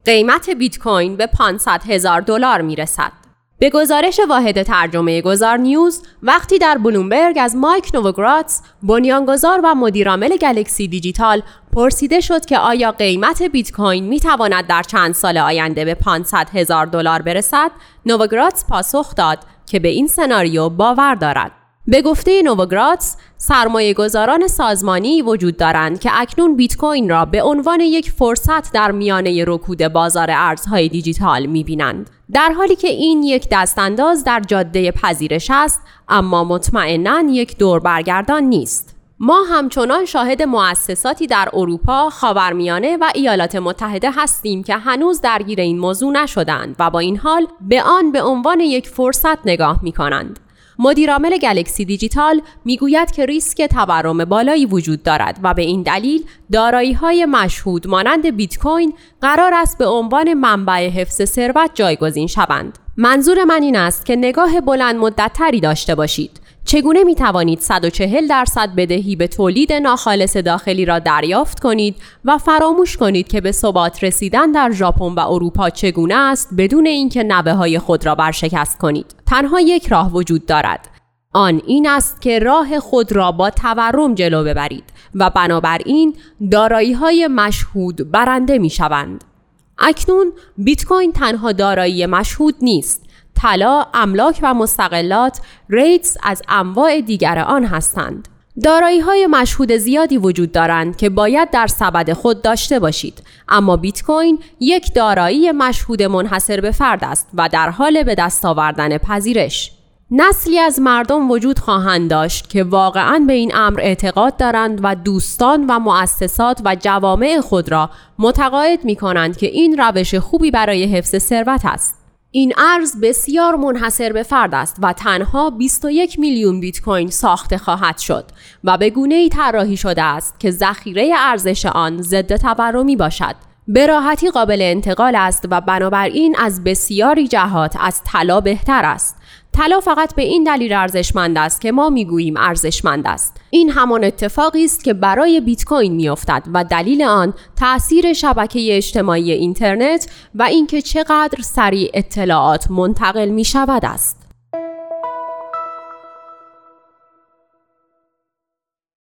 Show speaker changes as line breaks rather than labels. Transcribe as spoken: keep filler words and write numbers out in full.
قیمت بیت کوین به پانصد هزار دلار میرسد. به گزارش واحد ترجمه گذار نیوز، وقتی در بلومبرگ از مایک نووگراتس، بنیانگذار و مدیرعامل گلکسی دیجیتال، پرسیده شد که آیا قیمت بیت کوین میتواند در چند سال آینده به پانصد هزار دلار برسد، نووگراتس پاسخ داد که به این سناریو باور دارد. به گفته نووگراتس، سرمایه گذاران سازمانی وجود دارند که اکنون بیت کوین را به عنوان یک فرصت در میانه رکود بازار ارزهای دیجیتال می‌بینند، در حالی که این یک دستانداز در جاده پذیرش است، اما مطمئناً یک دور برگردان نیست. ما همچنان شاهد مؤسساتی در اروپا، خاورمیانه و ایالات متحده هستیم که هنوز درگیر این موضوع نشدند و با این حال به آن به عنوان یک فرصت نگاه می‌کنند. مدیرعامل گلکسی دیجیتال میگوید که ریسک تورم بالایی وجود دارد و به این دلیل دارایی‌های مشهود مانند بیت کوین قرار است به عنوان منبع حفظ ثروت جایگزین شوند. منظور من این است که نگاه بلند مدت‌تری داشته باشید. چگونه می توانید صد و چهل درصد بدهی به تولید ناخالص داخلی را دریافت کنید و فراموش کنید که به ثبات رسیدن در ژاپن و اروپا چگونه است بدون اینکه نوه‌های خود را برشکست کنید؟ تنها یک راه وجود دارد. آن این است که راه خود را با تورم جلو ببرید و بنابراین دارایی‌های مشهود برنده می‌شوند. اکنون بیت کوین تنها دارایی مشهود نیست. طلا، املاک و مستقلات ریتس از انواع دیگر آن هستند. دارایی‌های مشهود زیادی وجود دارند که باید در سبد خود داشته باشید، اما بیت کوین یک دارایی مشهود منحصر به فرد است و در حال به دست آوردن پذیرش. نسلی از مردم وجود خواهند داشت که واقعاً به این امر اعتقاد دارند و دوستان و مؤسسات و جوامع خود را متقاعد می‌کنند که این روش خوبی برای حفظ ثروت است. این ارز بسیار منحصر به فرد است و تنها بیست و یک میلیون بیت کوین ساخته خواهد شد و به گونه‌ای طراحی شده است که ذخیره ارزش آن ضد تورمی باشد. به راحتی قابل انتقال است و بنابراین از بسیاری جهات از طلا بهتر است. طلا فقط به این دلیل ارزشمند است که ما میگوییم ارزشمند است. این همان اتفاقی است که برای بیت کوین میافتد و دلیل آن تأثیر شبکه اجتماعی اینترنت و اینکه چقدر سریع اطلاعات منتقل می شود است.